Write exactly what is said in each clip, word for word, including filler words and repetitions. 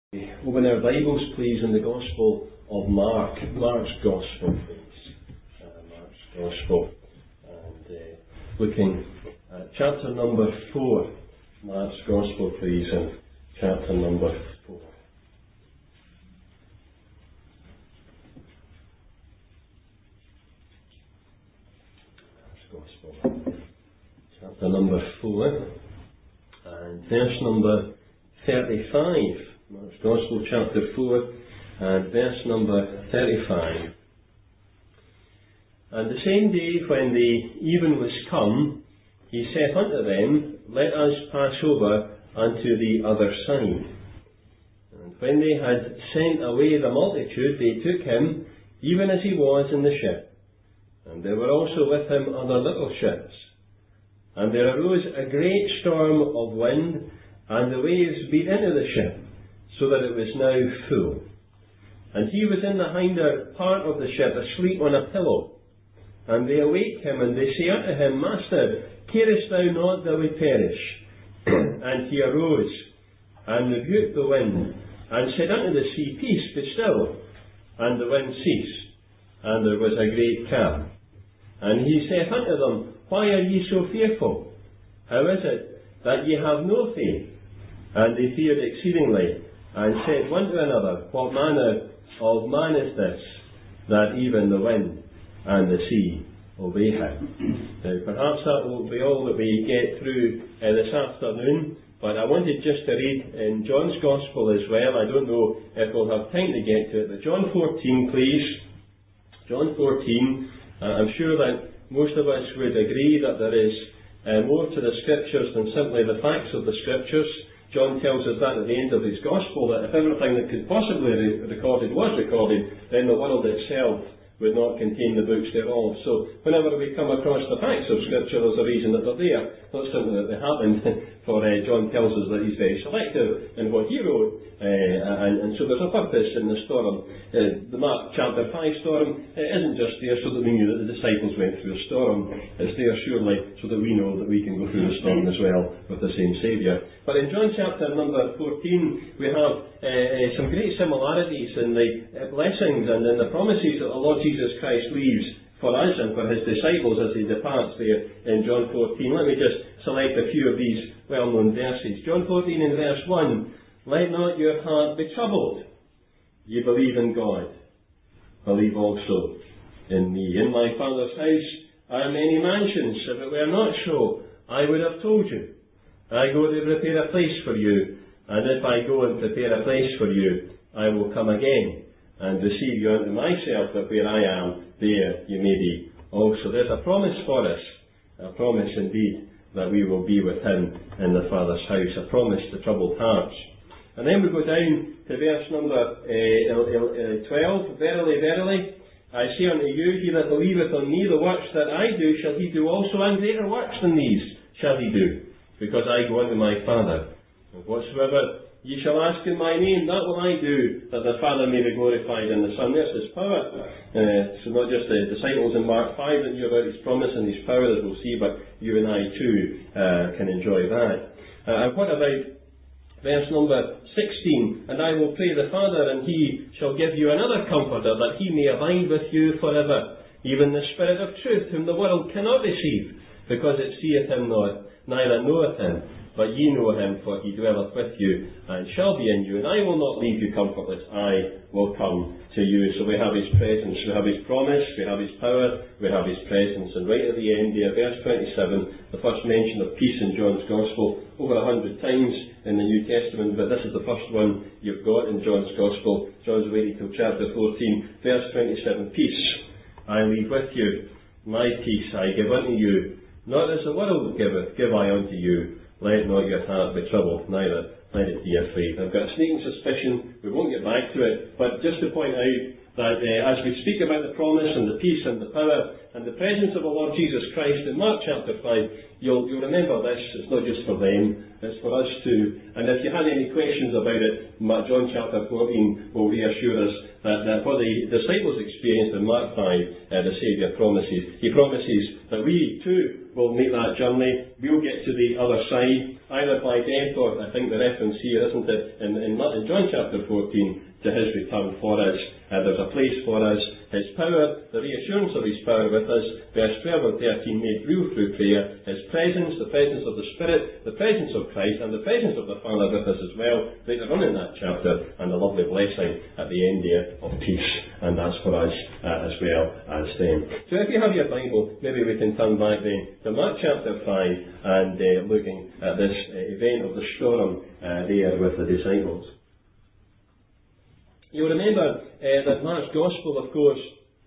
Open our Bibles, please, in the Gospel of Mark. Mark's Gospel, please. Uh, Mark's Gospel. And uh, looking at chapter number four. Mark's Gospel, please, and chapter number four. Mark's Gospel. Chapter number four. And verse number thirty-five. Mark's Gospel, chapter four, and verse number thirty-five. And the same day when the even was come, he saith unto them, Let us pass over unto the other side. And when they had sent away the multitude, they took him, even as he was in the ship. And there were also with him other little ships. And there arose a great storm of wind, and the waves beat into the ship, so that it was now full. And he was in the hinder part of the ship, asleep on a pillow. And they awake him, and they say unto him, Master, carest thou not that we perish? And he arose, and rebuked the wind, and said unto the sea, Peace, be still. And the wind ceased, and there was a great calm. And he saith unto them, Why are ye so fearful? How is it that ye have no faith? And they feared exceedingly, and said one to another, What manner of man is this, that even the wind and the sea obey him? Now, perhaps that will be all that we get through uh, this afternoon, but I wanted just to read in John's Gospel as well. I don't know if we'll have time to get to it, but John fourteen, please. John fourteen. Uh, I'm sure that most of us would agree that there is uh, more to the Scriptures than simply the facts of the Scriptures. John tells us that at the end of his Gospel, that if everything that could possibly be recorded was recorded, then the world itself would not contain the books thereof. So whenever we come across the facts of Scripture, there's a reason that they're there, not simply that they happened. For uh, John tells us that he's very selective in what he wrote, uh, and, and so there's a purpose in the storm. Uh, the Mark chapter five storm uh, isn't just there so that we knew that the disciples went through a storm. It's there surely so that we know that we can go through the storm as well with the same Saviour. But in John chapter number fourteen, we have uh, some great similarities in the uh, blessings and in the promises that the Lord Jesus Christ leaves for us and for his disciples as he departs there in John fourteen. Let me just select a few of these well-known verses. John fourteen in verse one, Let not your heart be troubled. Ye believe in God, believe also in me. In my Father's house are many mansions. If it were not so, I would have told you. I go to prepare a place for you, and if I go and prepare a place for you, I will come again and receive you unto myself, that where I am, there you may be also. There's a promise for us, a promise indeed, that we will be with him in the Father's house, a promise to troubled hearts. And then we go down to verse number uh, twelve. Verily, verily, I say unto you, he that believeth on me, the works that I do shall he do also, and greater works than these shall he do, because I go unto my Father. And whatsoever ye shall ask in my name, that will I do, that the Father may be glorified in the Son. There's his power. Uh, so not just the disciples in Mark five that knew about his promise and his power that we'll see, but you and I too uh, can enjoy that. Uh, and what about verse number sixteen? And I will pray the Father, and he shall give you another Comforter, that he may abide with you forever, even the Spirit of truth, whom the world cannot receive, because it seeth him not, neither knoweth him. But ye know him, for he dwelleth with you, and shall be in you. And I will not leave you comfortless, I will come to you. So we have his presence, we have his promise, we have his power, we have his presence. And right at the end here, verse twenty-seven, the first mention of peace in John's Gospel, over a hundred times in the New Testament, but this is the first one you've got in John's Gospel. John's waiting till chapter fourteen, verse twenty-seven, Peace I leave with you, my peace I give unto you, not as the world giveth, give I unto you. Let not your heart be troubled, neither let it be afraid. I've got a sneaking suspicion, we won't get back to it, but just to point out that uh, as we speak about the promise and the peace and the power and the presence of the Lord Jesus Christ in Mark chapter five, you'll, you'll remember this. It's not just for them, it's for us too. And if you had any questions about it, John chapter fourteen will reassure us that, that what the disciples experienced in Mark five, uh, the Saviour promises. He promises that we too will make that journey. We'll get to the other side, either by death or, I think the reference here, isn't it, in, in, in John chapter fourteen, to his return for us. Uh, there's a place for us. His power, the reassurance of his power with us, verse twelve and thirteen, made real through prayer. His presence, the presence of the Spirit, the presence of Christ, and the presence of the Father with us as well, later on in that chapter, and the lovely blessing at the end there of peace. And that's for us uh, as well as them. So if you have your Bible, maybe we can turn back then to Mark chapter five and uh, looking at this uh, event of the storm uh, there with the disciples. You'll remember uh, that Mark's Gospel, of course,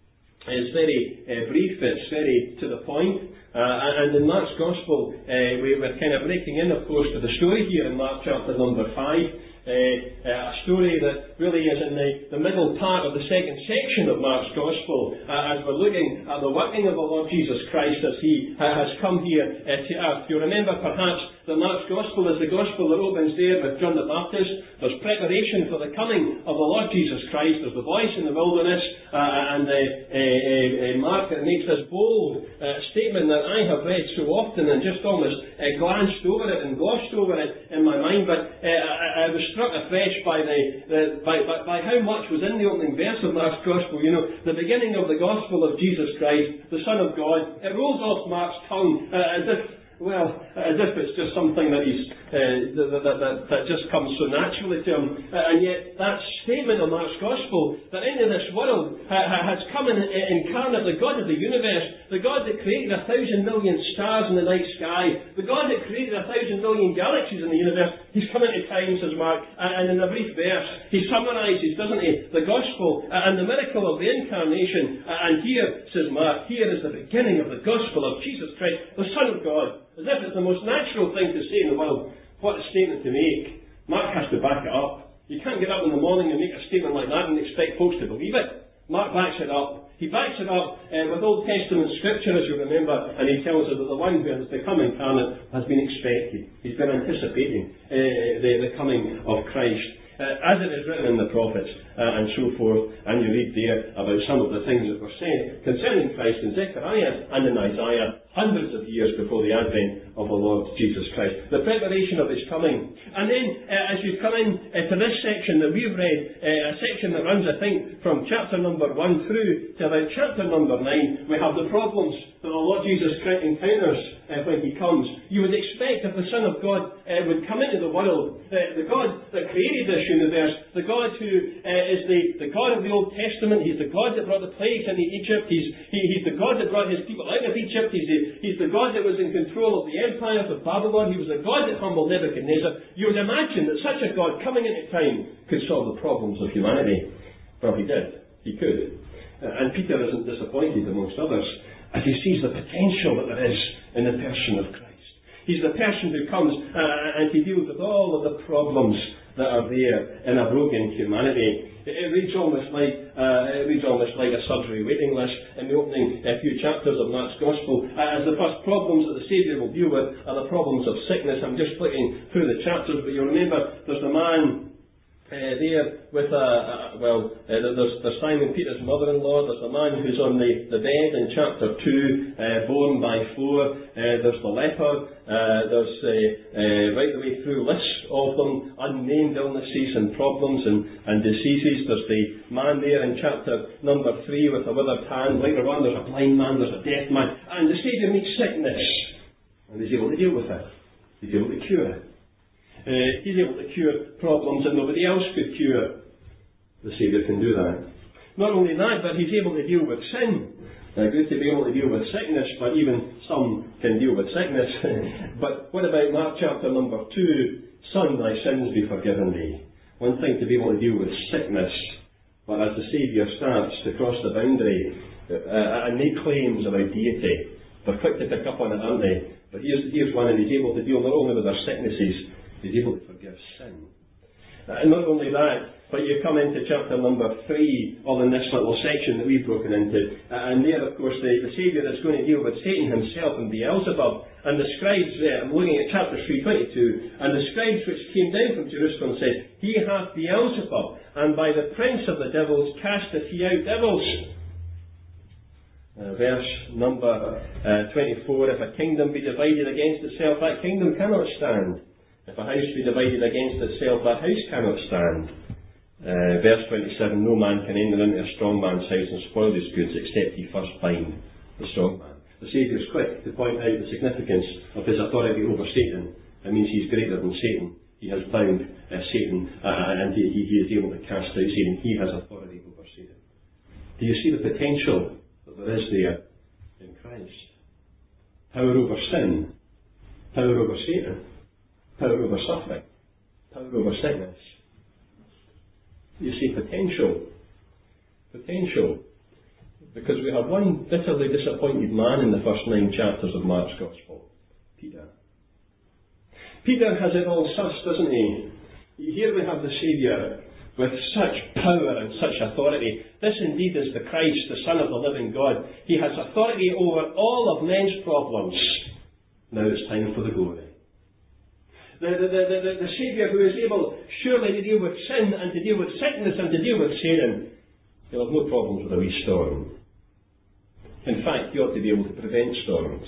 is very uh, brief, it's very to the point. Uh, and in Mark's Gospel, uh, we were kind of breaking in, of course, to the story here in Mark chapter number five. Uh, uh, a story that really is in the, the middle part of the second section of Mark's Gospel, uh, as we're looking at the working of the Lord Jesus Christ as He uh, has come here uh, to earth. You remember perhaps that Mark's Gospel is the Gospel that opens there with John the Baptist. There's preparation for the coming of the Lord Jesus Christ. There's the voice in the wilderness, uh, and uh, uh, uh, Mark makes this bold uh, statement that I have read so often and just almost uh, glanced over it and glossed over it in my mind, but uh, I, I was struck afresh by, the, the, by, by, by how much was in the opening verse of Mark's Gospel. You know, the beginning of the Gospel of Jesus Christ, the Son of God. It rolls off Mark's tongue uh, as if, well, as if it's just something that he's uh, that, that, that, that just comes so naturally to him. Uh, and yet that statement of Mark's Gospel, that into this world uh, has come in, uh, incarnate the God of the universe, the God that created a thousand million stars in the night sky, the God that created a thousand million galaxies in the universe, He's come into time, says Mark, and, and in a brief verse, he summarises, doesn't he, the Gospel uh, and the miracle of the Incarnation. Uh, and here, says Mark, here is the beginning of the Gospel of Jesus Christ, the Son of God. As if it's the most natural thing to say in the world. What a statement to make. Mark has to back it up. You can't get up in the morning and make a statement like that and expect folks to believe it. Mark backs it up. He backs it up uh, with Old Testament scripture, as you remember, and he tells us that the one who has become incarnate has been expected. He's been anticipating uh, the, the coming of Christ. Uh, as it is written in the prophets, uh, and so forth, and you read there about some of the things that were said concerning Christ in Zechariah and in Isaiah, hundreds of years before the advent of the Lord Jesus Christ. The preparation of His coming. And then, uh, as you come in uh, to this section that we've read, uh, a section that runs, I think, from chapter number one through to about chapter number nine, we have the problems that the Lord Jesus Christ encounters uh, when He comes. You would expect if the Son of God uh, would come into the world, uh, the God that created this universe, the God who uh, is the, the God of the Old Testament, He's the God that brought the plagues into Egypt, He's, he, he's the God that brought His people out of Egypt, He's the, he's the God that was in control of the empires of Babylon, He was the God that humbled Nebuchadnezzar. You would imagine that such a God coming into time could solve the problems of humanity. Well, He did. He could. Uh, and Peter isn't disappointed, amongst others, as he sees the potential that there is in the person of Christ. He's the person who comes uh, and he deals with all of the problems that are there in a broken humanity. It, it reads almost like uh, it reads almost like a surgery waiting list in the opening uh, few chapters of Mark's Gospel. Uh, as the first problems that the Saviour will deal with are the problems of sickness. I'm just flicking through the chapters, but you'll remember there's the man Uh, there with a, a well, uh, there's, there's Simon Peter's mother-in-law. There's the man who's on the, the bed in chapter two, uh, born by four. Uh, there's the leper. Uh, there's uh, uh, right the way through lists of them, unnamed illnesses and problems and, and diseases. There's the man there in chapter number three with a withered hand. Later on, there's a blind man. There's a deaf man, and the Saviour meets sickness, and He's able to deal with it. He's able to cure it. Uh, he's able to cure problems that nobody else could cure. The Saviour can do that. Not only that, but He's able to deal with sin. Uh, good to be able to deal with sickness, but even some can deal with sickness. But what about Mark chapter number two? Son, thy sins be forgiven thee. One thing to be able to deal with sickness, but as the Saviour starts to cross the boundary uh, and make claims about deity, they're quick to pick up on it, aren't they? But here's, here's one, and He's able to deal not only with their sicknesses, He's able to forgive sin. Uh, and not only that, But you come into chapter number three, all in this little section that we've broken into, and there, of course, the, the Saviour is going to deal with Satan himself and Beelzebub. And the scribes, uh, I'm looking at chapter three twenty-two, and the scribes which came down from Jerusalem said, He hath Beelzebub, and by the prince of the devils casteth he out devils. Uh, verse number uh, twenty-four, If a kingdom be divided against itself, that kingdom cannot stand. If a house be divided against itself, that house cannot stand. Uh, verse twenty-seven, No man can enter into a strong man's house and spoil his goods, except he first bind the strong man. The Saviour is quick to point out the significance of his authority over Satan. It means he's greater than Satan. He has bound uh, Satan, uh, and he, he is able to cast out Satan. He has authority over Satan. Do you see the potential that there is there in Christ? Power over sin, power over Satan, power over suffering, power over sickness. You see potential. Potential. Because we have one bitterly disappointed man in the first nine chapters of Mark's Gospel. Peter. Peter has it all sussed, doesn't he? Here we have the Saviour with such power and such authority. This indeed is the Christ, the Son of the living God. He has authority over all of men's problems. Now it's time for the glory. The, the, the, the, the Saviour who is able surely to deal with sin and to deal with sickness and to deal with Satan. He'll have no problems with a wee storm. In fact, he ought to be able to prevent storms.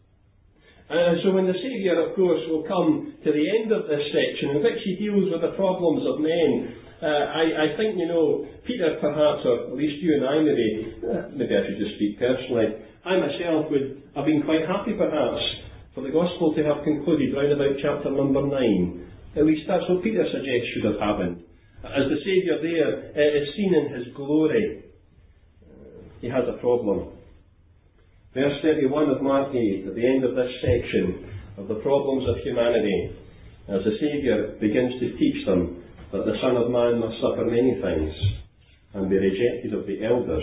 And so when the Saviour, of course, will come to the end of this section in which he deals with the problems of men, uh, I, I think, you know, Peter perhaps, or at least you and I maybe, uh, maybe I should just speak personally, I myself would have been quite happy perhaps for the Gospel to have concluded round about chapter number nine. At least that's what Peter suggests should have happened. As the Saviour there uh, is seen in his glory, uh, he has a problem. Verse thirty-one of Mark eight, at the end of this section of the problems of humanity, as the Saviour begins to teach them that the Son of Man must suffer many things and be rejected of the elders,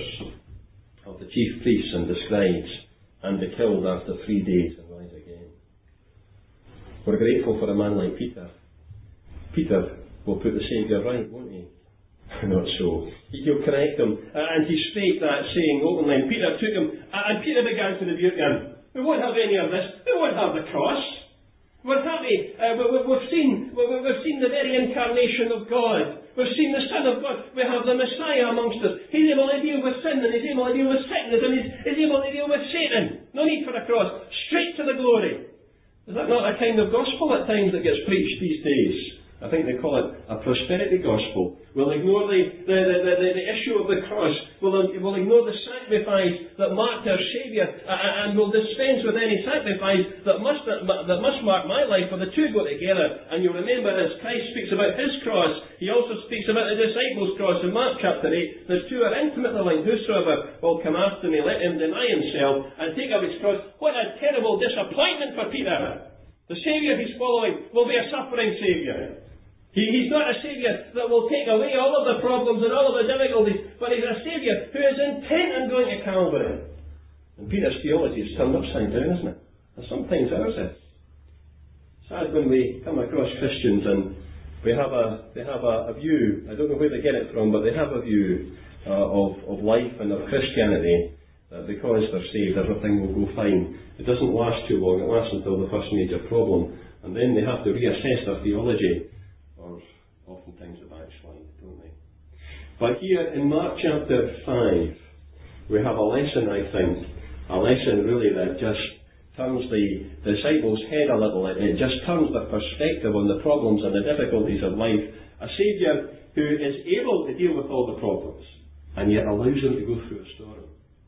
of the chief priests and the scribes, and be killed after three days and rise again. We're grateful for a man like Peter. Peter will put the Saviour right, won't he? Not so. He'll correct them. Uh, and he spake that saying openly. And Peter took him, uh, and Peter began to rebuke him. We won't have any of this. We won't have the cross. We're happy. Uh, we, we, we've seen we, we've seen the very incarnation of God. We've seen the Son of God. We have the Messiah amongst us. He's able to deal with sin, and he's able to deal with sickness, and he's, he's able to deal with Satan. No need for a cross. Straight to the glory. Is that not a kind of gospel at times that gets preached these days? I think they call it a prosperity gospel. We'll ignore the, the, the, the, the issue of the cross. We'll, we'll ignore the sacrifice that marked our Saviour, uh, and we'll dispense with any sacrifice that must, that must mark my life, for the two go together. And you'll remember, as Christ speaks about his cross, he also speaks about the disciples' cross in Mark chapter eight. The two are intimately linked. Whosoever will come after me, let him deny himself and take up his cross. What a terrible disappointment for Peter. The Saviour he's following will be a suffering Saviour. He, he's not a Saviour that will take away all of the problems and all of the difficulties, but he's a Saviour who is intent on going to Calvary. And Peter's theology is turned upside down, isn't it? And sometimes ours is. Sad when we come across Christians and we have a, they have a, a view, I don't know where they get it from, but they have a view uh, of, of life and of Christianity, that because they're saved everything will go fine. It doesn't last too long, it lasts until the first major problem, and then they have to reassess their theology. Or oftentimes the backslide, don't they? But here in Mark chapter five, we have a lesson, I think, a lesson really that just turns the disciples' head a little. It, it just turns their perspective on the problems and the difficulties of life. A Saviour who is able to deal with all the problems, and yet allows them to go through a storm.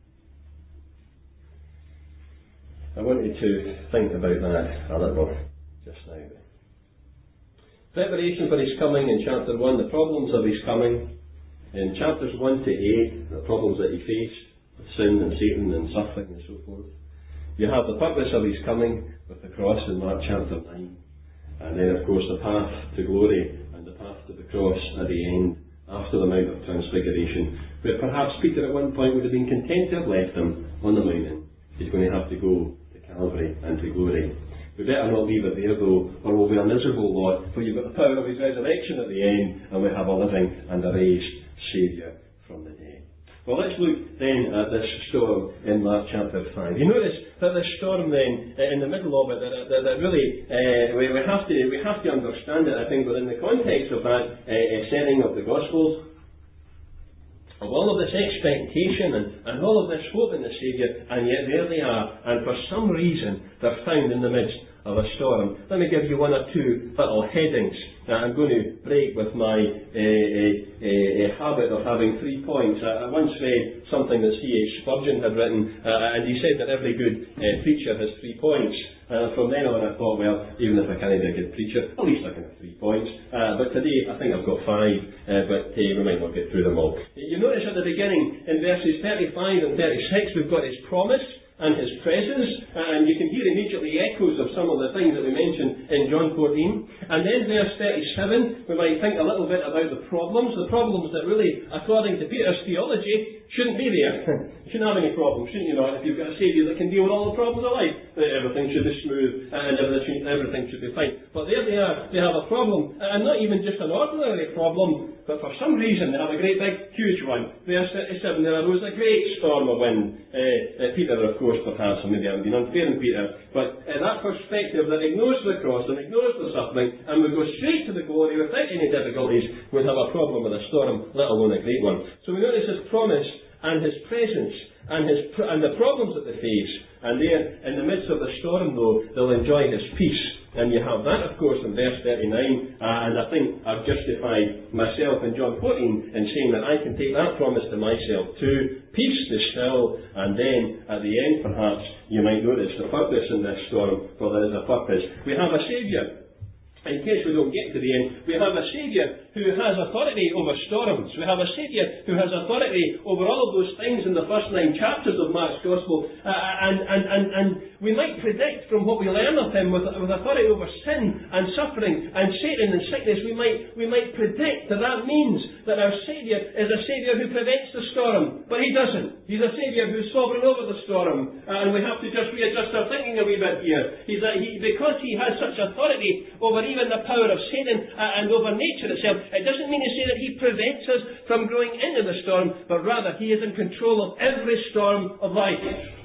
I want you to think about that a little just now. Preparation for his coming in chapter one, the problems of his coming. In chapters one to eight, the problems that he faced, with sin and Satan and suffering and so forth. You have the purpose of his coming with the cross in Mark chapter nine. And then, of course, the path to glory and the path to the cross at the end, after the Mount of Transfiguration, where perhaps Peter at one point would have been content to have left him on the mountain. He's going to have to go to Calvary and to glory. We better not leave it there though, or we'll be a miserable lot, for you've got the power of his resurrection at the end, and we have a living and a raised Saviour from the dead. Well, let's look then at this storm in Mark chapter five. You notice that this storm then, in the middle of it, that, that, that really, uh, we, we, have to, we have to understand it, I think, within the context of that uh, setting of the Gospels, of all of this expectation and, and all of this hope in the Saviour, and yet there they are, and for some reason they're found in the midst of a storm. Let me give you one or two little headings. Uh, I'm going to break with my uh, uh, uh, habit of having three points. I, I once read something that C H Spurgeon had written, uh, and he said that every good uh, preacher has three points. And uh, from then on I thought, well, even if I can't be a good preacher, at least I can have three points. Uh, but today I think I've got five, uh, but uh, we might not get through them all. You notice at the beginning, in verses thirty-five and thirty-six, we've got his promise and his presence, and you can hear immediately echoes of some of the things that we mentioned in John fourteen. And then verse thirty-seven, we might think a little bit about the problems, the problems that really, according to Peter's theology, shouldn't be there. You shouldn't have any problems, shouldn't you not? If you've got a Saviour that can deal with all the problems of life, that everything should be smooth and everything, everything should be fine. But there they are, they have a problem, and not even just an ordinary problem, but for some reason they have a great big, huge one. Verse thirty-seven, there arose a great storm of wind. Uh, uh, Peter, of course, perhaps, and maybe I'm being unfair in Peter, but uh, that perspective that ignores the cross and ignores the suffering and would go straight to the glory without any difficulties would have a problem with a storm, let alone a great one. So we notice his promise and his presence and his pr- and the problems that they face, and there, in the midst of the storm though, they'll enjoy his peace. And you have that, of course, in verse thirty-nine, and I think I've justified myself in John fourteen in saying that I can take that promise to myself too. Peace to still, and then at the end perhaps you might notice the purpose in this storm, for there is a purpose. We have a Saviour. In case we don't get to the end, we have a Saviour who has authority over storms. We have a Saviour who has authority over all of those things in the first nine chapters of Mark's Gospel. Uh, and, and, and, and we might predict from what we learn of him with, with authority over sin and suffering and Satan and sickness, we might, we might predict that that means that our Saviour is a Saviour who prevents the storm. But he doesn't. He's a Saviour who's sovereign over the storm. Uh, and we have to just readjust our thinking a wee bit here. He's a, he, because he has such authority over even the power of Satan uh, and over nature itself, it doesn't mean to say that he prevents us from going into the storm, but rather he is in control of every storm of life.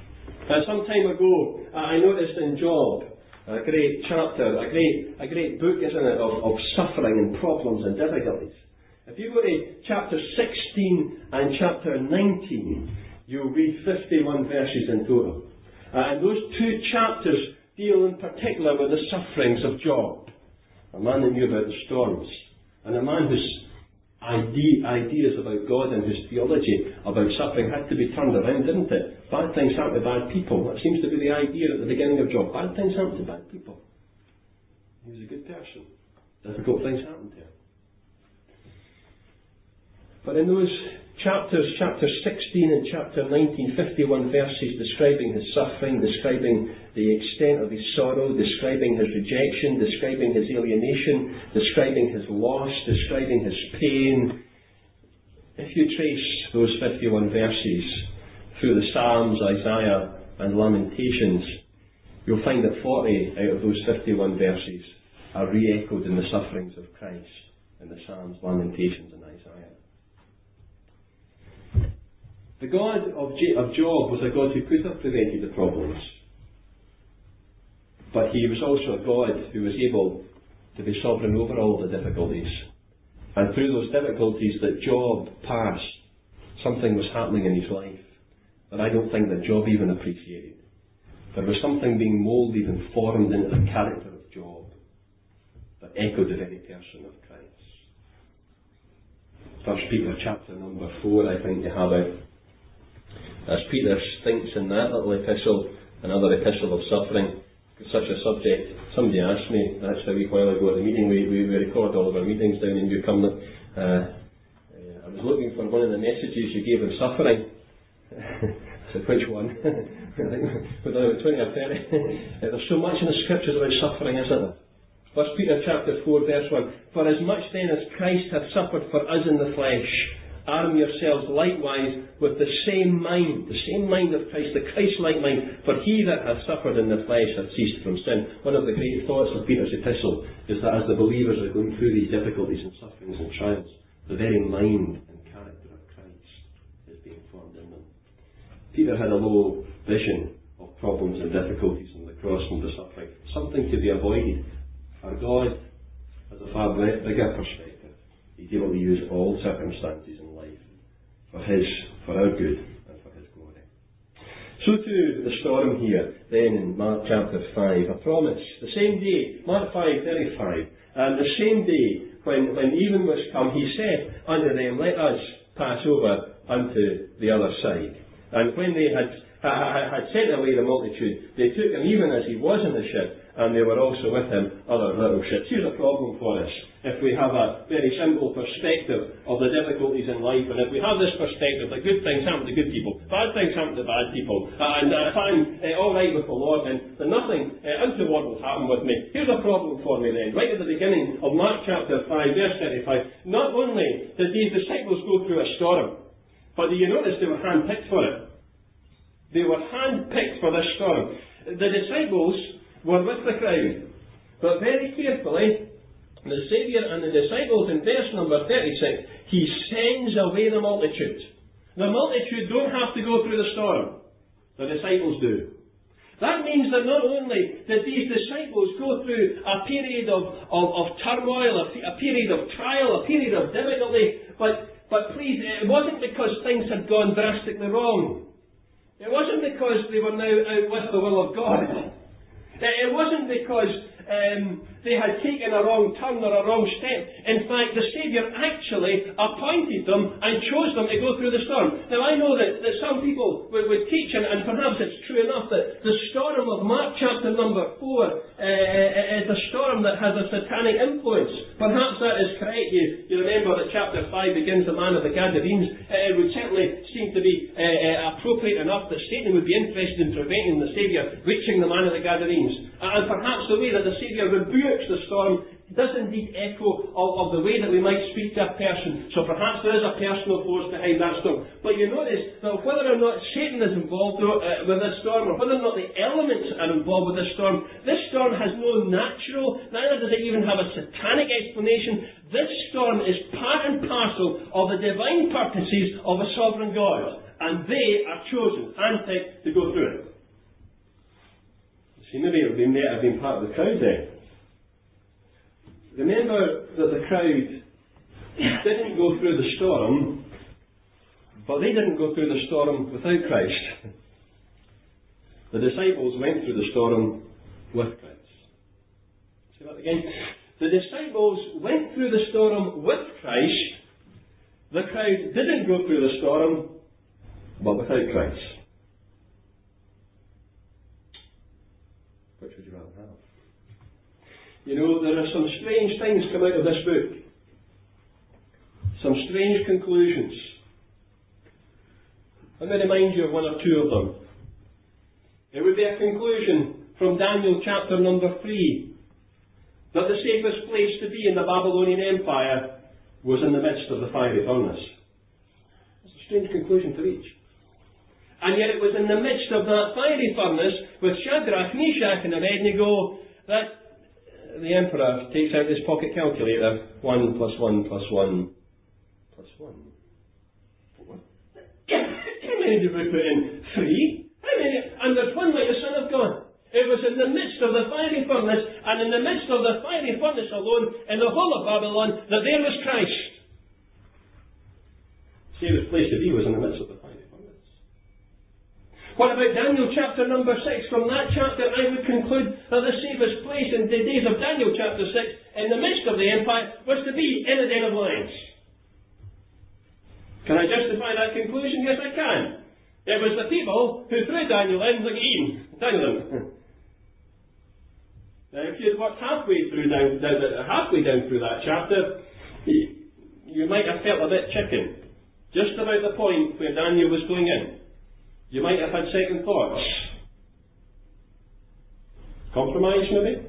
Uh, some time ago, uh, I noticed in Job, a great chapter, a great, a great book, isn't it, of, of suffering and problems and difficulties. If you go to chapter sixteen and chapter nineteen, you'll read fifty-one verses in total. Uh, and those two chapters deal in particular with the sufferings of Job, a man that knew about the storms, and a man whose idea, ideas about God and his theology about suffering had to be turned around, didn't it? Bad things happen to bad people. That seems to be the idea at the beginning of Job. Bad things happen to bad people. He was a good person. Difficult things happened to him. But in those chapters, chapter sixteen and chapter nineteen, fifty-one verses describing his suffering, describing the extent of his sorrow, describing his rejection, describing his alienation, describing his loss, describing his pain. If you trace those fifty-one verses through the Psalms, Isaiah and Lamentations, you'll find that forty out of those fifty-one verses are re-echoed in the sufferings of Christ in the Psalms, Lamentations and Isaiah. The God of Job was a God who could have prevented the problems, but he was also a God who was able to be sovereign over all the difficulties. And through those difficulties that Job passed, something was happening in his life that I don't think that Job even appreciated. There was something being moulded and formed into the character of Job that echoed the very person of Christ. First Peter chapter number four, I think you have it. As Peter thinks in that little epistle, another epistle of suffering, such a subject. Somebody asked me, actually a wee while ago at the meeting, we, we, we record all of our meetings down in New Cumberland. Uh, uh, I was looking for one of the messages you gave on suffering. I said, which one? I think we've done about twenty or thirty. uh, there's so much in the scriptures about suffering, isn't there? First Peter chapter four verse one. For as much then as Christ hath suffered for us in the flesh, arm yourselves likewise with the same mind, the same mind of Christ, the Christ-like mind, for he that hath suffered in the flesh hath ceased from sin. One of the great thoughts of Peter's epistle is that as the believers are going through these difficulties and sufferings and trials, the very mind and character of Christ is being formed in them. Peter had a low vision of problems and difficulties on the cross and the suffering, something to be avoided. Our God has a far bigger perspective. He's able to use all circumstances in life for His, for our good and for His glory. So to the storm here, then in Mark chapter five, a promise. The same day, Mark five thirty-five, and the same day when, when even was come, He said unto them, let us pass over unto the other side. And when they had, had sent away the multitude, they took Him even as He was in the ship, and they were also with Him other little ships. Here's a problem for us. If we have a very simple perspective of the difficulties in life, and if we have this perspective that good things happen to good people, bad things happen to bad people, and uh, if I'm uh, all right with the Lord, then, then nothing uh, untoward will happen with me. Here's a problem for me then. Right at the beginning of Mark chapter five, verse thirty-five, not only did these disciples go through a storm, but do you notice they were handpicked for it? They were handpicked for this storm. The disciples were with the crowd, but very carefully, the Saviour and the disciples in verse number thirty-six, He sends away the multitude. The multitude don't have to go through the storm. The disciples do. That means that not only did these disciples go through a period of, of, of turmoil, a, a period of trial, a period of difficulty, but, but please, it wasn't because things had gone drastically wrong. It wasn't because they were now out with the will of God. It wasn't because um, they had taken a wrong turn or a wrong step. In fact, the Saviour actually appointed them and chose them to go through the storm. Now, I know that, that some people would, would teach, and, and perhaps it's true enough, that the storm of Mark chapter number four uh, is a storm that has a satanic influence. Perhaps that is correct. You, you remember that chapter five begins the man of the Gadarenes. Uh, it would certainly seem to be uh, uh, appropriate enough that Satan would be interested in preventing the Saviour reaching the man of the Gadarenes. And perhaps the way that the Saviour rebukes the storm does indeed echo of, of the way that we might speak to a person. So perhaps there is a personal force behind that storm. But you notice that whether or not Satan is involved uh, with this storm, or whether or not the elements are involved with this storm, this storm has no natural, neither does it even have a satanic explanation. This storm is part and parcel of the divine purposes of a sovereign God. And they are chosen, handpicked, to go through it. See, maybe it would be better have been part of the crowd then. Remember that the crowd didn't go through the storm, but they didn't go through the storm without Christ. The disciples went through the storm with Christ. Say that again. The disciples went through the storm with Christ. The crowd didn't go through the storm, but without Christ. Which would you rather have? You know, there are some strange things come out of this book. Some strange conclusions. Let me remind you of one or two of them. It would be a conclusion from Daniel chapter number three, that the safest place to be in the Babylonian Empire was in the midst of the fiery furnace. It's a strange conclusion to reach. And yet it was in the midst of that fiery furnace with Shadrach, Meshach and Abednego that the emperor takes out his pocket calculator. One plus one plus one plus one. Four. How many did we put in? Three. How many? And there's one like the Son of God. It was in the midst of the fiery furnace, and in the midst of the fiery furnace alone, in the whole of Babylon, that there was Christ. The safest place to be was in the midst of the fiery furnace. What about Daniel chapter number six? From that chapter I would conclude that the safest place in the days of Daniel chapter six, in the midst of the empire, was to be in a den of lions. Can I justify that conclusion? Yes, I can. It was the people who threw Daniel in like Eden. Daniel in. Now, if you'd worked halfway through down, down, halfway down through that chapter, you, you might have felt a bit chicken. Just about the point where Daniel was going in. You might have had second thoughts. Compromise, maybe?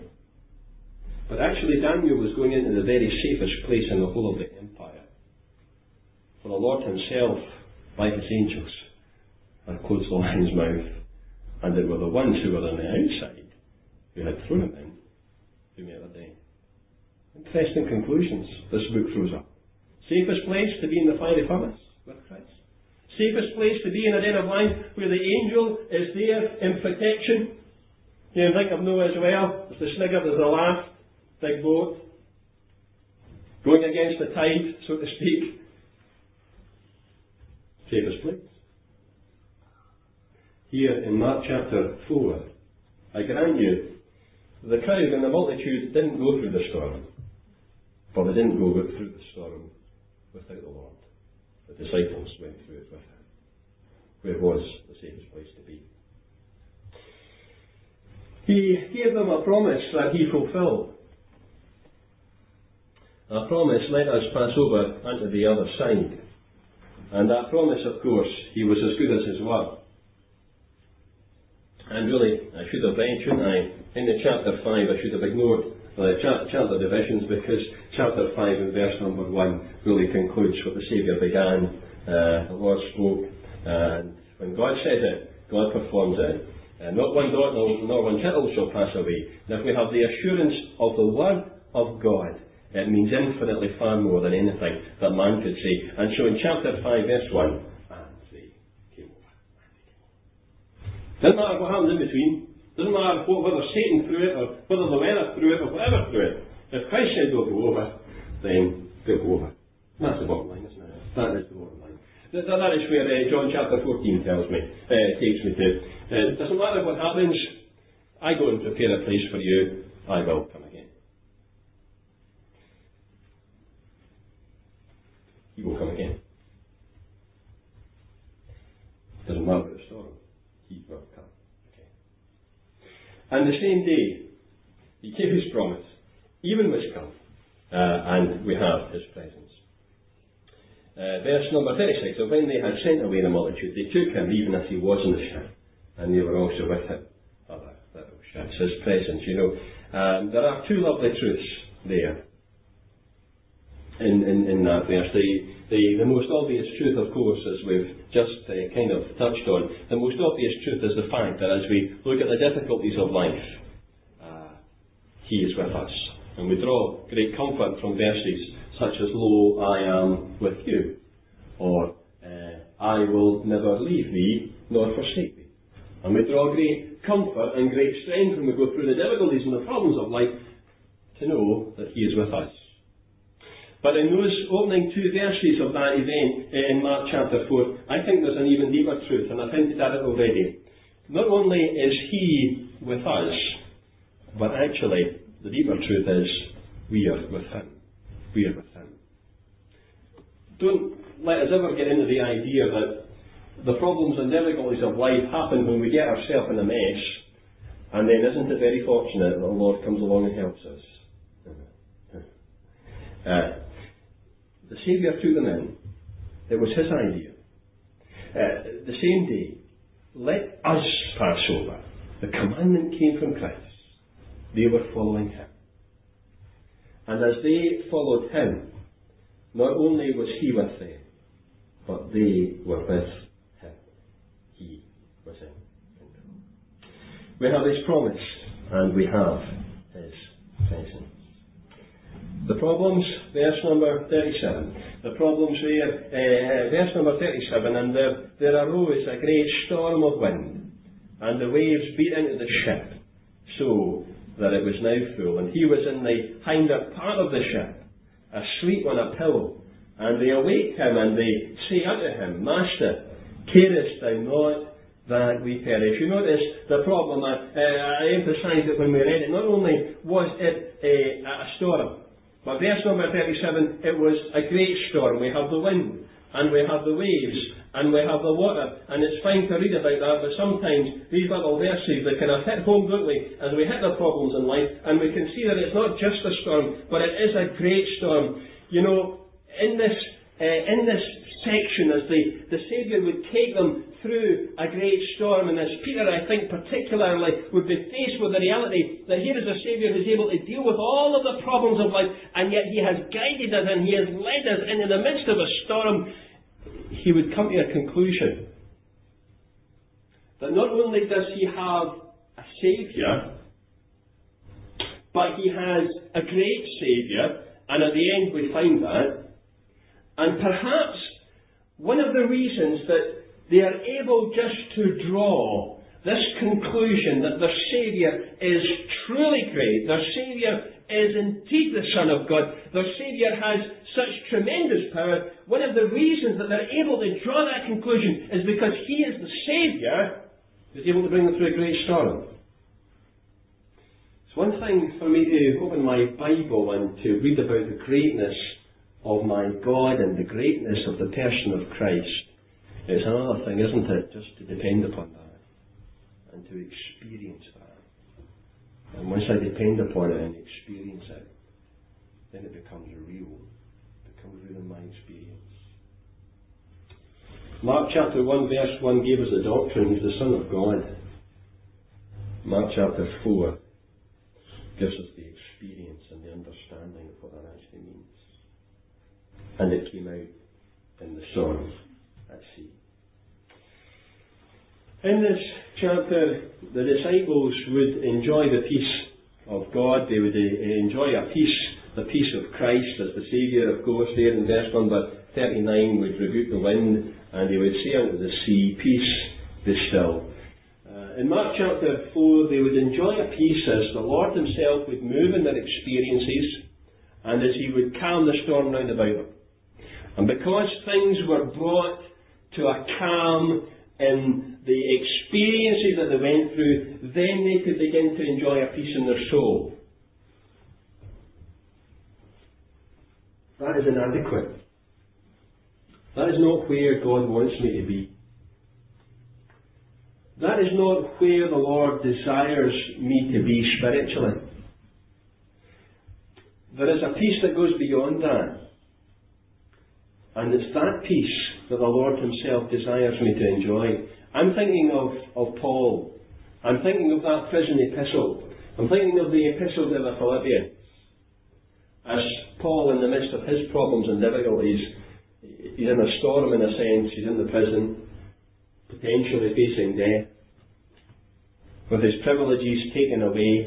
But actually Daniel was going into the very safest place in the whole of the empire. For the Lord himself, by his angels, had closed the lion's mouth, and it were the ones who were on the outside who had thrown him in who met their death. Interesting conclusions this book throws up. Safest place to be in the fiery furnace with Christ. Safest place to be in a den of lions where the angel is there in protection. You can think of Noah as well. There's the snigger, there's the laugh, big boat, going against the tide, so to speak. Safest place. Here in Mark chapter four, I grant you, the crowd and the multitude didn't go through the storm, for they didn't go through the storm without the Lord. The disciples went through it with him. Where was the safest place to be? He gave them a promise that he fulfilled. A promise, let us pass over unto the other side. And that promise, of course, he was as good as his word. And really, I should have read, shouldn't I? In the chapter five, I should have ignored the cha- chapter divisions, because chapter five and verse number one really concludes what the Saviour began. Uh, the Lord spoke, and when God says it, God performs it. Uh, not one dot nor, nor one tittle shall pass away. And if we have the assurance of the Word of God, it means infinitely far more than anything that man could say. And so in chapter five, verse one, and they came over. Doesn't matter what happens in between. Doesn't matter what, whether Satan threw it, or whether the weather threw it, or whatever threw it. If Christ said they'll go over, then they'll go over. That's the bottom line, isn't it? That is the bottom line. That, that is where uh, John chapter fourteen tells me, uh, takes me to. Uh, it doesn't matter what happens, I go and prepare a place for you, I will come again. He will come again. Doesn't matter the storm, he will come again. And the same day, he gave his promise, even was come, uh, and we have his presence. Uh, verse number thirty-six, so when they had sent away the multitude, they took him even as he was in the ship, and they were also with him. Other little ships, his presence, you know. Um, there are two lovely truths there in, in, in that verse. The, the, the most obvious truth, of course, as we've just uh, kind of touched on, the most obvious truth is the fact that as we look at the difficulties of life, uh, he is with us. And we draw great comfort from verses such as, lo, I am with you, or uh, I will never leave thee nor forsake thee. And we draw great comfort and great strength when we go through the difficulties and the problems of life to know that he is with us. But in those opening two verses of that event in Mark chapter four, I think there's an even deeper truth, and I've hinted at it already. Not only is he with us, but actually the deeper truth is we are with him. We are with him. Don't let us ever get into the idea that the problems and difficulties of life happen when we get ourselves in a mess, and then isn't it very fortunate that the Lord comes along and helps us? Uh, the Saviour took them in. It was his idea. Uh, the same day, let us pass over. The commandment came from Christ. They were following him. And as they followed him, not only was he with them, but they were with him. He was in control. We have his promise, and we have his presence. The problems, verse number thirty-seven. The problems there, uh, verse number thirty-seven, and there, there arose a great storm of wind, and the waves beat into the ship, so that it was now full, and he was in the hinder part of the ship, asleep on a pillow. And they awake him, and they say unto him, Master, carest thou not that we perish? You notice the problem, uh, uh, I emphasised it when we read it, not only was it a, a storm, but verse number thirty-seven, it was a great storm. We have the wind, and we have the waves, and we have the water, and it's fine to read about that, but sometimes these little verses, they kind of hit home, don't we, as we hit the problems in life, and we can see that it's not just a storm, but it is a great storm. You know, in this uh, in this section, as the, the Saviour would take them through a great storm, and as Peter, I think, particularly would be faced with the reality that here is a Saviour who is able to deal with all of the problems of life, and yet he has guided us and he has led us into the midst of a storm. he would come to a conclusion that not only does he have a Saviour, but he has a great Saviour, and at the end we find that. And perhaps one of the reasons that they are able just to draw this conclusion that their Saviour is truly great, their Saviour is indeed the Son of God, their Saviour has such tremendous power, one of the reasons that they're able to draw that conclusion is because he is the Saviour who's able to bring them through a great storm. It's one thing for me to open my Bible and to read about the greatness of my God and the greatness of the person of Christ. It's another thing, isn't it, just to depend upon that and to experience that. And once I depend upon it and experience it, then it becomes real. It becomes real in my experience. Mark chapter one verse one gave us the doctrine he's the Son of God. Mark chapter four gives us the experience and the understanding of what that actually means. And it came out in the storm at sea. In this chapter, the disciples would enjoy the peace of God. They would enjoy a peace, the peace of Christ as the Saviour, of course. There in verse number thirty-nine would rebuke the wind, and they would say unto the sea, Peace, be still. Uh, in Mark chapter four, they would enjoy a peace as the Lord himself would move in their experiences, and as he would calm the storm round about them. And because things were brought to a calm in the experiences that they went through, then they could begin to enjoy a peace in their soul. That is inadequate. That is not where God wants me to be. That is not where the Lord desires me to be spiritually. There is a peace that goes beyond that. And it's that peace that the Lord himself desires me to enjoy. I'm thinking of, of Paul. I'm thinking of that prison epistle. I'm thinking of the epistle to the Philippians. As Paul, in the midst of his problems and difficulties, he's in a storm in a sense, he's in the prison, potentially facing death, with his privileges taken away,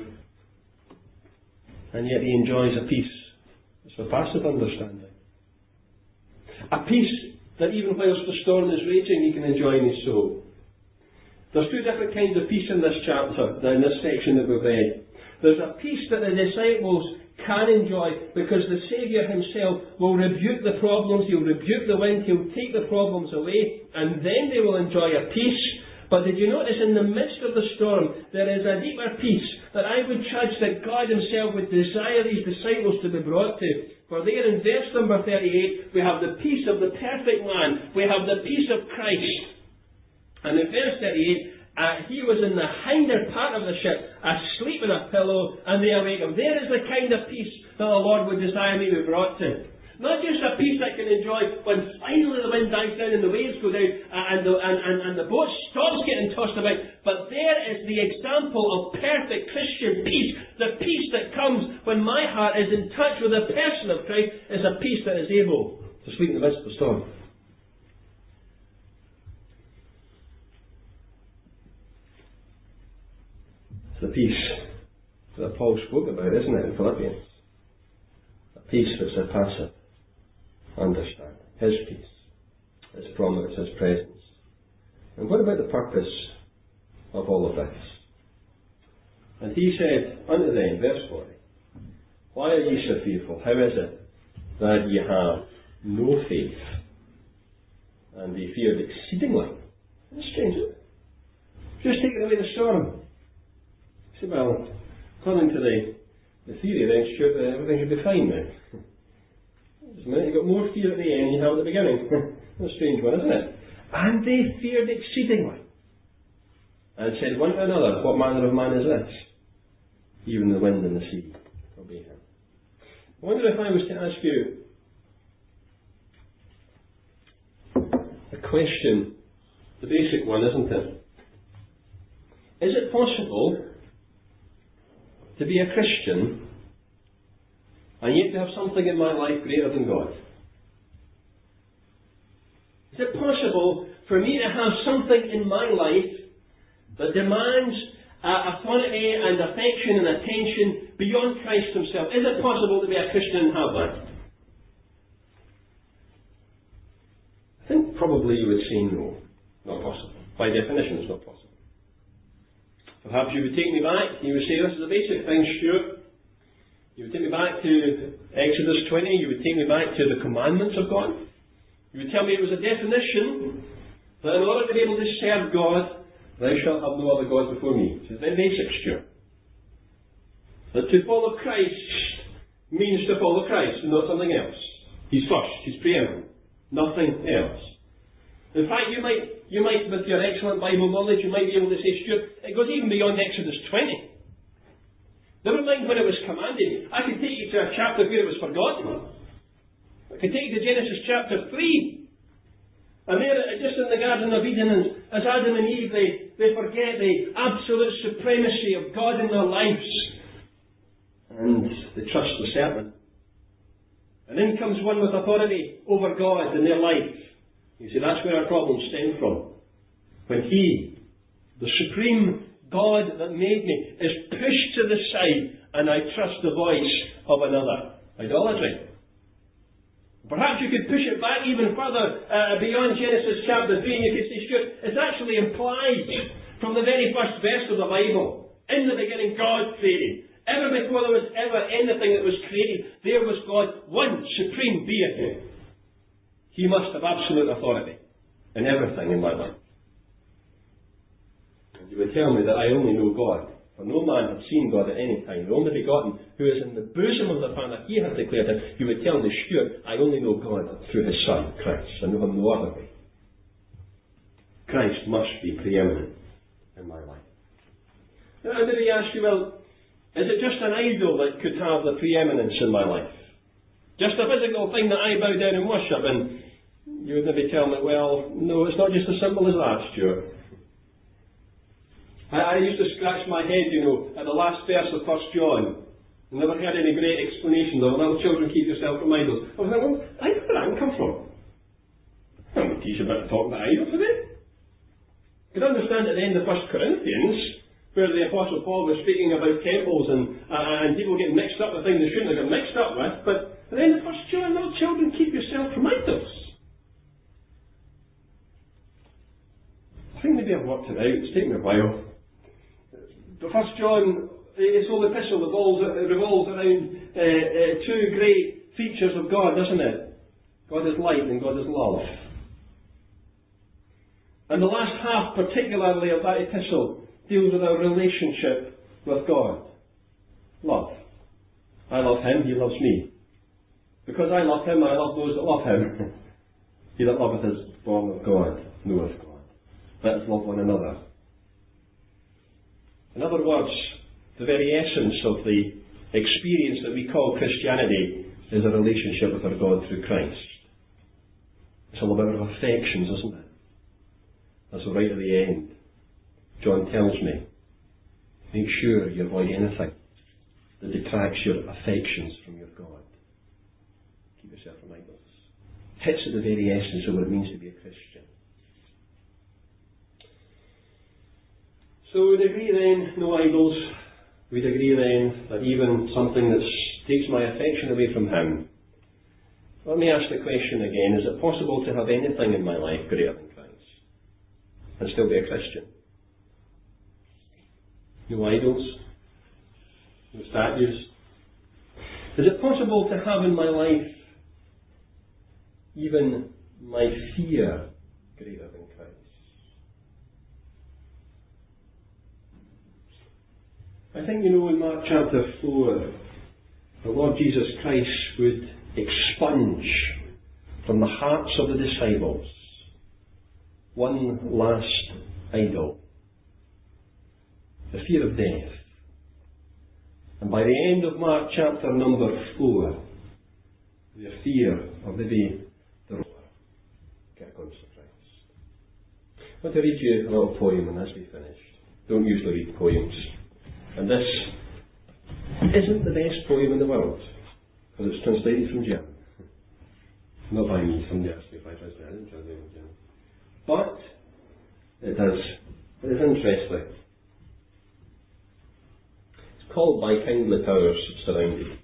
and yet he enjoys a peace that surpasses understanding. A peace that even whilst the storm is raging, he can enjoy in his soul. There's two different kinds of peace in this chapter, in this section that we've read. There's a peace that the disciples can enjoy because the Saviour himself will rebuke the problems, he'll rebuke the wind, he'll take the problems away, and then they will enjoy a peace. But did you notice in the midst of the storm, there is a deeper peace that I would judge that God himself would desire these disciples to be brought to. For there in verse number thirty-eight, we have the peace of the perfect man. We have the peace of Christ. And in verse thirty-eight, uh, he was in the hinder part of the ship, asleep in a pillow, and they awake him. There is the kind of peace that the Lord would desire me to be brought to. Not just a peace I can enjoy when finally the wind dies down and the waves go down and the, and, and, and the boat stops getting tossed about. But there is the example of perfect Christian peace. The peace that comes when my heart is in touch with the person of Christ is a peace that is able to sleep in the midst of the storm. It's the peace that Paul spoke about, isn't it, in Philippians? A peace that surpasses understanding. His peace, His promise, His presence. And what about the purpose of all of this? And he said unto them, verse forty, Why are ye so fearful? How is it that ye have no faith? And they feared exceedingly. That's strange, isn't it? Just taking away the storm. You say, well, according to the, the theory, then sure, everything should be fine now. Just a minute, you got more fear at the end than you have at the beginning. That's a strange one, isn't it? And they feared exceedingly, and said one to another, What manner of man is this? Even the wind and the sea obey him. I wonder if I was to ask you a question, the basic one, isn't it? Is it possible to be a Christian and yet to have something in my life greater than God? Is it possible for me to have something in my life that demands uh, authority and affection and attention beyond Christ himself? Is it possible to be a Christian and have that? I think probably you would say no. Not possible. By definition, it's not possible. Perhaps you would take me back, you would say, this is a basic thing, Stuart. You would take me back to Exodus twenty, you would take me back to the commandments of God. You would tell me it was a definition that in order to be able to serve God, thou shalt have no other God before me. It's very basic, Stuart. That to follow Christ means to follow Christ and not something else. He's first, he's preeminent. Nothing else. In fact, you might, you might, with your excellent Bible knowledge, you might be able to say, Stuart, it goes even beyond Exodus twenty. Never mind when it was commanded. I can take you to a chapter where it was forgotten. I can take you to Genesis chapter three. And there, just in the Garden of Eden, as Adam and Eve, they, they forget the absolute supremacy of God in their lives. And they trust the serpent. And in comes one with authority over God in their life. You see, that's where our problems stem from. When he, the supreme God that made me, is pushed to the side and I trust the voice of another. Idolatry. Perhaps you could push it back even further uh, beyond Genesis chapter three and you could say, Stuart, it's actually implied from the very first verse of the Bible. In the beginning God created. Ever before there was ever anything that was created, there was God, one supreme being. He must have absolute authority in everything in my life. And you would tell me that I only know God. For no man hath seen God at any time. The only begotten, who is in the bosom of the Father, he hath declared it. You would tell me, Stuart, I only know God through his Son, Christ. I know him no other way. Christ must be preeminent in my life. Now, I maybe ask you, well, is it just an idol that could have the preeminence in my life? Just a physical thing that I bow down and worship? And you would maybe tell me, well, no, it's not just as simple as that, Stuart. I, I used to scratch my head, you know, at the last verse of First John. I never heard any great explanations of, little children, keep yourself from idols. I was like, well, I don't know where that come from. I'm going to teach you about talking about idols today. You can understand at the end of First Corinthians, where the Apostle Paul was speaking about temples and, uh, and people getting mixed up with things they shouldn't have got mixed up with, but at the end of First John, little children, keep yourself from idols. I think maybe I've worked it out. It's taken me a while. But First John, his whole epistle revolves, revolves around uh, uh, two great features of God, doesn't it? God is light and God is love. And the last half, particularly, of that epistle deals with our relationship with God. Love. I love him, he loves me. Because I love him, I love those that love him. He that loveth is born of God, knoweth God. Let us love one another. In other words, the very essence of the experience that we call Christianity is a relationship with our God through Christ. It's all about our affections, isn't it? That's right at the end. John tells me, make sure you avoid anything that detracts your affections from your God. Keep yourself from idols. Hits at the very essence of what it means to be a Christian. So we'd agree then, no idols. We'd agree then that even something that takes my affection away from him. Let me ask the question again, is it possible to have anything in my life greater than Christ and still be a Christian? No idols, no statues. Is it possible to have in my life even my fear greater than Christ? I think, you know, in Mark chapter four, the Lord Jesus Christ would expunge from the hearts of the disciples one last idol. The fear of death. And by the end of Mark chapter number four, the fear of maybe the rover get close to Christ. I want to read you a little poem, and as we finish, don't usually read poems. And this isn't the best poem in the world, because it's translated from German. Not by me, somebody asked me if I translate. I didn't translate it again. But it does. It is interesting. It's called By Kindly Powers Surrounded.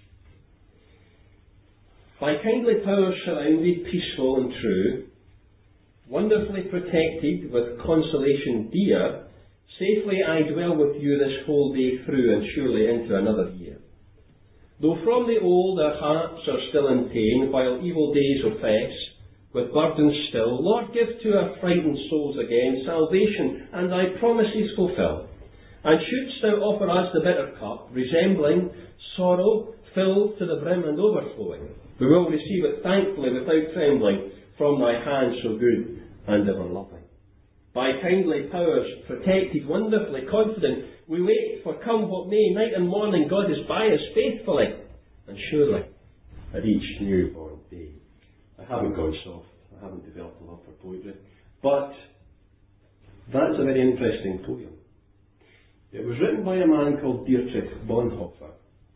By kindly powers surrounded, peaceful and true, wonderfully protected, with consolation dear, safely I dwell with you this whole day through, and surely into another year. Though from the old our hearts are still in pain, while evil days oppress, with burdens still, Lord, give to our frightened souls again salvation, and thy promises fulfil. And shouldst thou offer us the bitter cup, resembling sorrow filled to the brim and overflowing, we will receive it thankfully without trembling from thy hand so good and ever loving. By kindly powers protected, wonderfully confident, we wait for come what may, night and morning God is by us faithfully and surely at each newborn day. I haven't gone soft, I haven't developed a love for poetry, but that's a very interesting poem. It was written by a man called Dietrich Bonhoeffer.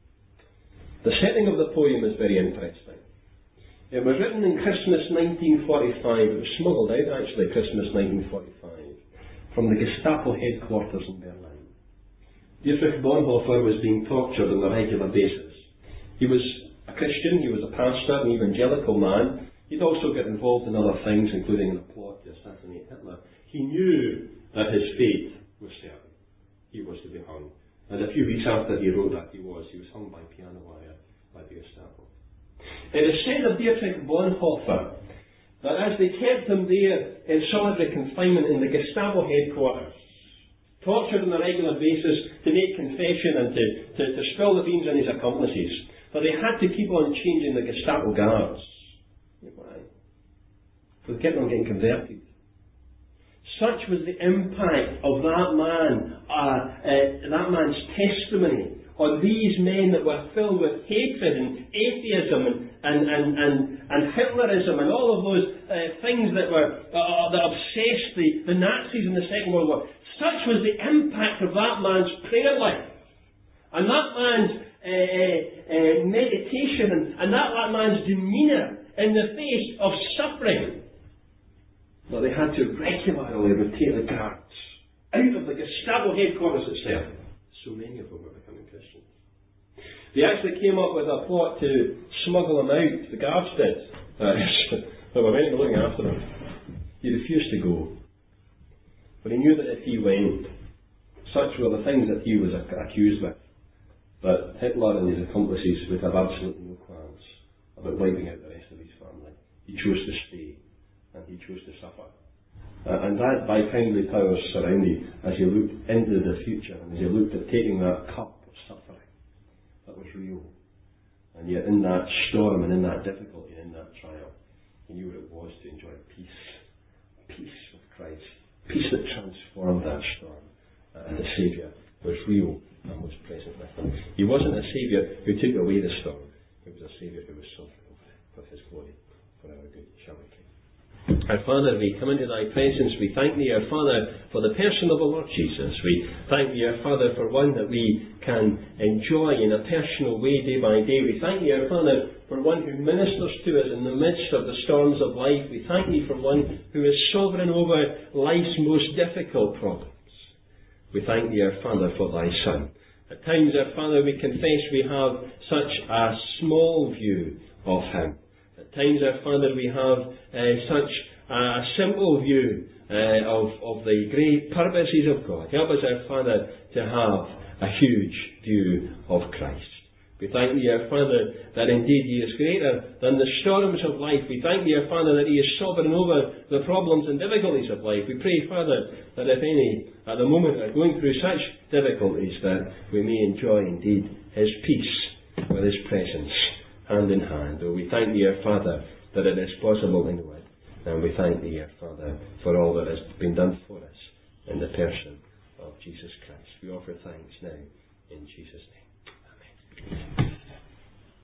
The setting of the poem is very interesting. It was written in Christmas nineteen forty-five. It was smuggled out, actually, Christmas nineteen forty-five, from the Gestapo headquarters in Berlin. Dietrich Bonhoeffer was being tortured on a regular basis. He was a Christian, he was a pastor, an evangelical man. He'd also got involved in other things, including a plot to assassinate Hitler. He knew that his fate was certain. He was to be hung. And a few weeks after he wrote that, he was. He was hung by piano wire by the Gestapo. It is said of Dietrich Bonhoeffer that as they kept him there in solitary confinement in the Gestapo headquarters, tortured on a regular basis to make confession and to, to, to spill the beans on his accomplices, that they had to keep on changing the Gestapo guards. Why? Because they kept on getting converted. Such was the impact of that man, uh, uh, that man's testimony on these men that were filled with hatred and atheism and, and, and, and, and Hitlerism and all of those uh, things that were uh, that obsessed the, the Nazis in the Second World War. Such was the impact of that man's prayer life and that man's uh, uh, uh, meditation and, and that, that man's demeanour in the face of suffering, that they had to regularly rotate the guards out of the Gestapo headquarters itself. So many of them were becoming Christians. They actually came up with a plot to smuggle them out. The guards did. Uh, they were meant to be looking after him. He refused to go. But he knew that if he went, such were the things that he was accused with, that Hitler and his accomplices would have absolutely no qualms about wiping out the rest of his family. He chose to stay. And he chose to suffer. Uh, and that, by kindly powers surrounded, as he looked into the future, and as he looked at taking that cup of suffering that was real, and yet in that storm and in that difficulty and in that trial, he knew what it was to enjoy peace. Peace with Christ. Peace that transformed that storm. Uh, and the Saviour was real and was present with him. He wasn't a Saviour who took away the storm. He was a Saviour who was sovereign over it for his glory, for our good. Shall we pray? Our Father, we come into thy presence. We thank thee, our Father, for the person of the Lord Jesus. We thank thee, our Father, for one that we can enjoy in a personal way day by day. We thank thee, our Father, for one who ministers to us in the midst of the storms of life. We thank thee for one who is sovereign over life's most difficult problems. We thank thee, our Father, for thy Son. At times, our Father, we confess we have such a small view of him. At times, our Father, we have uh, such a simple view uh, of, of the great purposes of God. Help us, our Father, to have a huge view of Christ. We thank thee, our Father, that indeed he is greater than the storms of life. We thank thee, our Father, that he is sovereign over the problems and difficulties of life. We pray, Father, that if any at the moment are going through such difficulties, that we may enjoy indeed his peace with his presence, hand in hand. Oh, we thank thee, our Father, that it is possible to know it. And we thank thee, our Father, for all that has been done for us in the person of Jesus Christ. We offer thanks now in Jesus' name. Amen.